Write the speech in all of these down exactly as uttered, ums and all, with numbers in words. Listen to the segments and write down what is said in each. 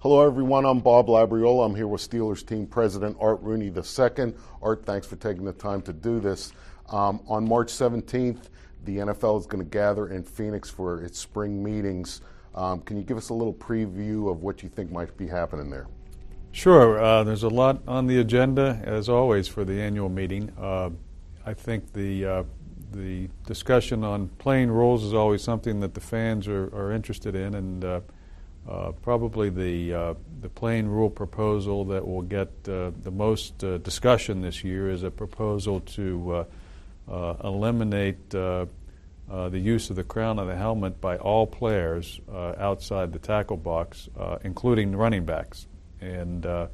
Hello, everyone. I'm Bob Labriola. I'm here with Steelers team president Art Rooney the second. Art, thanks for taking the time to do this. Um, on March seventeenth, the N F L is going to gather in Phoenix for its spring meetings. Um, can you give us a little preview of what you think might be happening there? Sure. Uh, there's a lot on the agenda, as always, for the annual meeting. Uh, I think the uh, the discussion on playing rules is always something that the fans are, are interested in, and uh, uh, probably the uh, the playing rule proposal that will get uh, the most uh, discussion this year is a proposal to uh, uh, eliminate uh, uh, the use of the crown of the helmet by all players uh, outside the tackle box, uh, including running backs. And uh,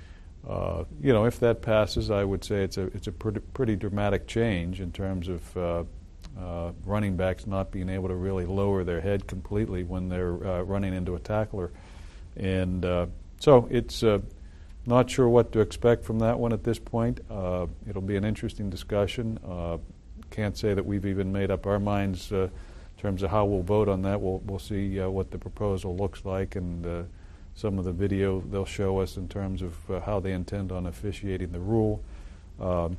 uh, you know, if that passes, I would say it's a it's a pretty, pretty dramatic change in terms of uh, uh, running backs not being able to really lower their head completely when they're uh, running into a tackler. And uh, so it's uh, not sure what to expect from that one at this point. Uh, it'll be an interesting discussion. Uh, can't say that we've even made up our minds uh, in terms of how we'll vote on that. We'll we'll see uh, what the proposal looks like, and uh, some of the video they'll show us in terms of uh, how they intend on officiating the rule. Um,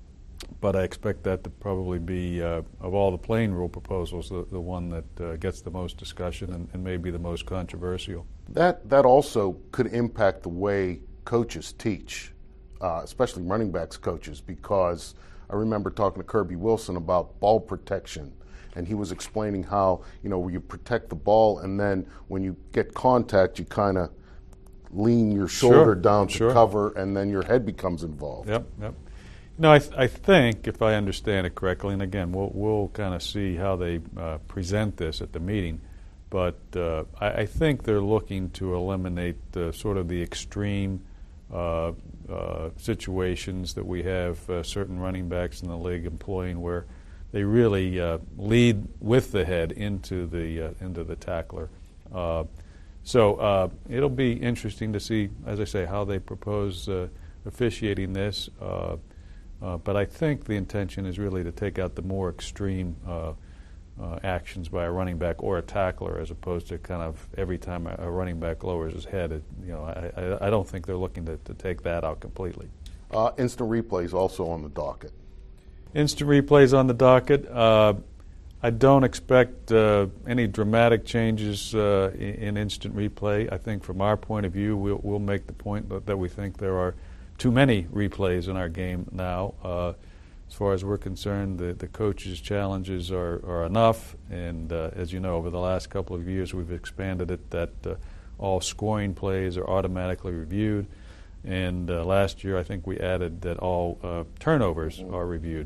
but I expect that to probably be, uh, of all the playing rule proposals, the, the one that uh, gets the most discussion and, and maybe the most controversial. That that also could impact the way coaches teach, uh, especially running backs coaches, because I remember talking to Kirby Wilson about ball protection. And he was explaining how, you know, you protect the ball, and then when you get contact, you kind of lean your shoulder sure, down to sure. cover, and then your head becomes involved. Yep, yep. No, I, th- I think, if I understand it correctly, and again, we'll, we'll kind of see how they uh, present this at the meeting, but uh, I, I think they're looking to eliminate the, sort of the extreme uh, uh, situations that we have uh, certain running backs in the league employing where they really uh, lead with the head into the uh, into the tackler. Uh, so uh, it'll be interesting to see, as I say, how they propose uh, officiating this. Uh, uh, but I think the intention is really to take out the more extreme uh, uh, actions by a running back or a tackler, as opposed to kind of every time a, a running back lowers his head. It, you know, I, I, I don't think they're looking to, to take that out completely. Uh, instant replays also on the docket. Instant replays on the docket. Uh, I don't expect uh, any dramatic changes uh, in, in instant replay. I think from our point of view, we'll, we'll make the point that, that we think there are too many replays in our game now. Uh, as far as we're concerned, the, the coaches' challenges are, are enough. And uh, as you know, over the last couple of years, we've expanded it that uh, all scoring plays are automatically reviewed. And uh, last year, I think we added that all uh, turnovers are reviewed.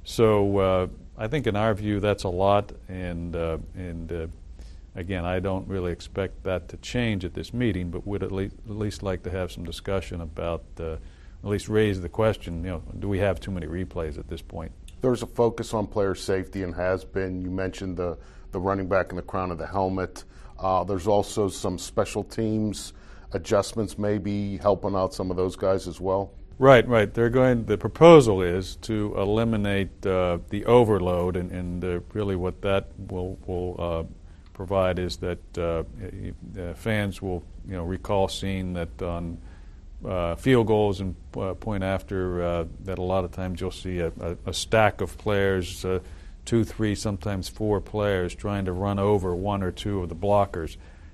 So uh, I think in our view that's a lot, and uh, and uh, again, I don't really expect that to change at this meeting, but would at least, at least like to have some discussion about, uh, at least raise the question, you know, do we have too many replays at this point? There's a focus on player safety and has been. You mentioned the, the running back and the crown of the helmet. Uh, there's also some special teams adjustments maybe helping out some of those guys as well. Right, right. They're going. The proposal is to eliminate uh, the overload, and, and uh, really what that will will uh, provide is that uh, uh, fans will, you know, recall seeing that on uh, field goals and uh, point after uh, that a lot of times you'll see a, a, a stack of players, uh, two, three, sometimes four players trying to run over one or two of the blockers,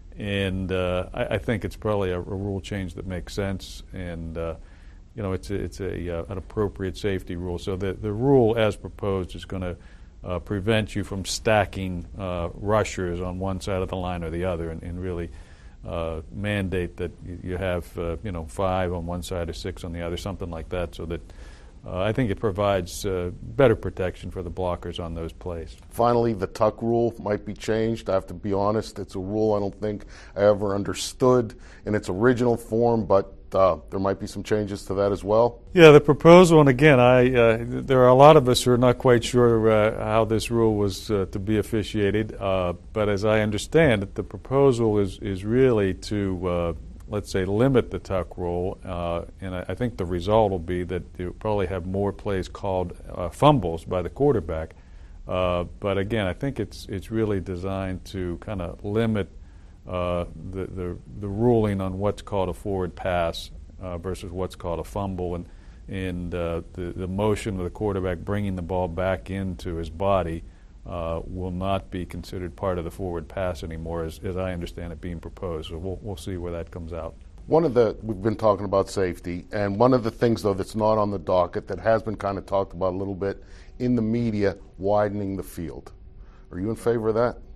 and uh, I, I think it's probably a, a rule change that makes sense, and uh, you know, it's a, it's a uh, an appropriate safety rule. So the the rule as proposed is going to uh, prevent you from stacking uh, rushers on one side of the line or the other, and, and really uh, mandate that you, you have uh, you know five on one side or six on the other, something like that. So that uh, I think it provides uh, better protection for the blockers on those plays. Finally, the tuck rule might be changed. I have to be honest; it's a rule I don't think I ever understood in its original form, but Uh, there might be some changes to that as well. Yeah, the proposal, and again, I uh, there are a lot of us who are not quite sure uh, how this rule was uh, to be officiated. Uh, but as I understand it, the proposal is is really to uh, let's say limit the tuck rule, uh, and I, I think the result will be that you'll probably have more plays called uh, fumbles by the quarterback. Uh, but again, I think it's it's really designed to kind of limit uh, the, the the ruling on what's called a forward pass uh, versus what's called a fumble, and and uh, the the motion of the quarterback bringing the ball back into his body uh, will not be considered part of the forward pass anymore, as, as I understand it being proposed. So we'll we'll see where that comes out. One of the, we've been talking about safety, and one of the things, though, that's not on the docket that has been kind of talked about a little bit in the media, widening the field. Are you in favor of that?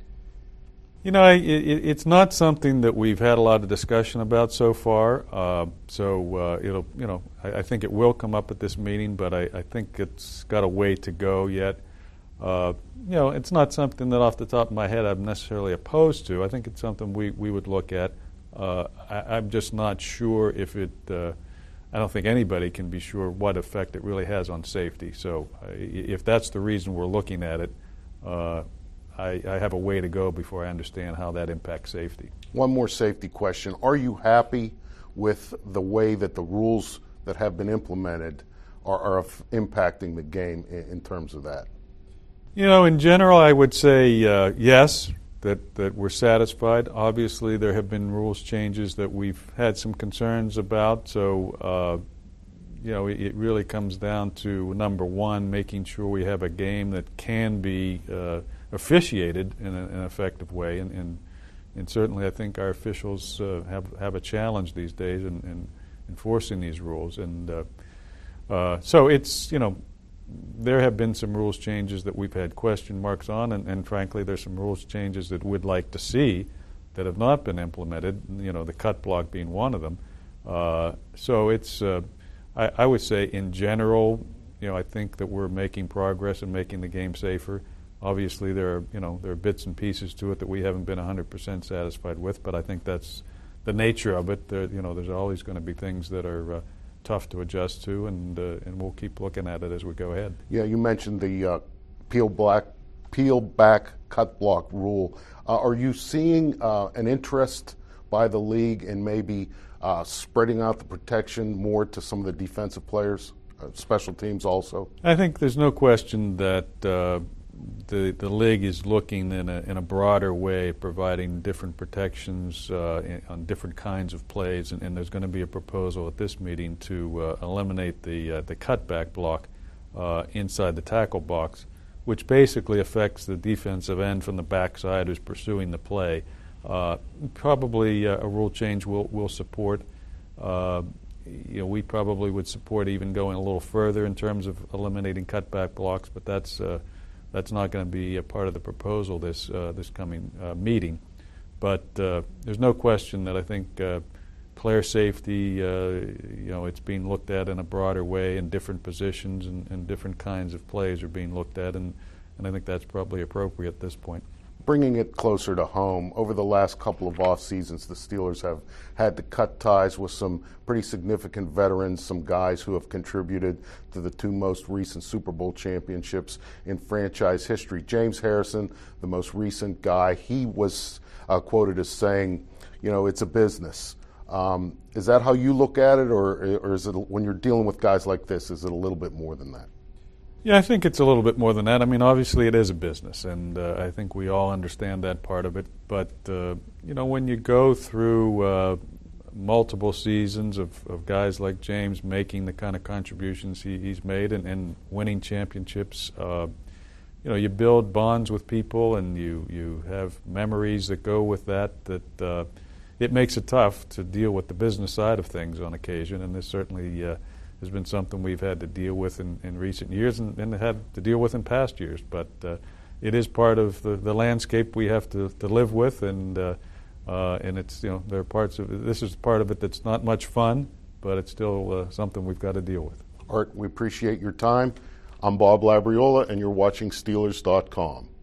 You know, it, it, it's not something that we've had a lot of discussion about so far. Uh, so uh, it'll, you know, I, I think it will come up at this meeting, but I, I think it's got a way to go yet. Uh, you know, it's not something that off the top of my head I'm necessarily opposed to. I think it's something we, we would look at. Uh, I, I'm just not sure if it, uh, I don't think anybody can be sure what effect it really has on safety. So uh, if that's the reason we're looking at it, uh, I, I have a way to go before I understand how that impacts safety. One more safety question. Are you happy with the way that the rules that have been implemented are, are f- impacting the game in, in terms of that? You know, in general, I would say uh, yes. That, that we're satisfied. Obviously, there have been rules changes that we've had some concerns about. So, uh, you know, it, it really comes down to, number one, making sure we have a game that can be uh, officiated in a, an effective way. And, and, and certainly, I think our officials uh, have have a challenge these days in, in enforcing these rules. And uh, uh, so it's, you know, there have been some rules changes that we've had question marks on, and, and frankly, there's some rules changes that we'd like to see that have not been implemented, you know, the cut block being one of them. Uh, so it's, uh, I, I would say in general, you know, I think that we're making progress and making the game safer. Obviously, there are, you know, there are bits and pieces to it that we haven't been one hundred percent satisfied with, but I think that's the nature of it. There, you know, there's always going to be things that are uh, tough to adjust to, and uh, and we'll keep looking at it as we go ahead. Yeah, you mentioned the uh, peel black, peel back cut block rule. Uh, are you seeing uh, an interest by the league in maybe uh, spreading out the protection more to some of the defensive players, uh, special teams also? I think there's no question that uh, the the league is looking in a in a broader way, providing different protections uh, in, on different kinds of plays, and, and there's going to be a proposal at this meeting to uh, eliminate the uh, the cutback block uh, inside the tackle box, which basically affects the defensive end from the backside who's pursuing the play. Uh, probably uh, a rule change we'll we'll support. Uh, you know, we probably would support even going a little further in terms of eliminating cutback blocks, but that's uh, That's not going to be a part of the proposal this uh, this coming uh, meeting. But uh, there's no question that I think uh, player safety, uh, you know, it's being looked at in a broader way, in different positions and, and different kinds of plays are being looked at, and, and I think that's probably appropriate at this point. Bringing it closer to home, over the last couple of off seasons, the Steelers have had to cut ties with some pretty significant veterans, some guys who have contributed to the two most recent Super Bowl championships in franchise history. James Harrison, the most recent guy, he was uh, quoted as saying, you know, it's a business. Um, is that how you look at it, or, or is it, when you're dealing with guys like this, is it a little bit more than that? Yeah, I think it's a little bit more than that. I mean, obviously it is a business, and uh, I think we all understand that part of it. But, uh, you know, when you go through uh, multiple seasons of, of guys like James making the kind of contributions he, he's made and, and winning championships, uh, you know, you build bonds with people, and you, you have memories that go with that, that uh, it makes it tough to deal with the business side of things on occasion, and this certainly uh, has been something we've had to deal with in, in recent years and, and had to deal with in past years. But uh, it is part of the, the landscape we have to, to live with, and uh, uh, and it's, you know, there are parts of it, this is part of it that's not much fun, but it's still uh, something we've got to deal with. Art, we appreciate your time. I'm Bob Labriola, and you're watching Steelers dot com.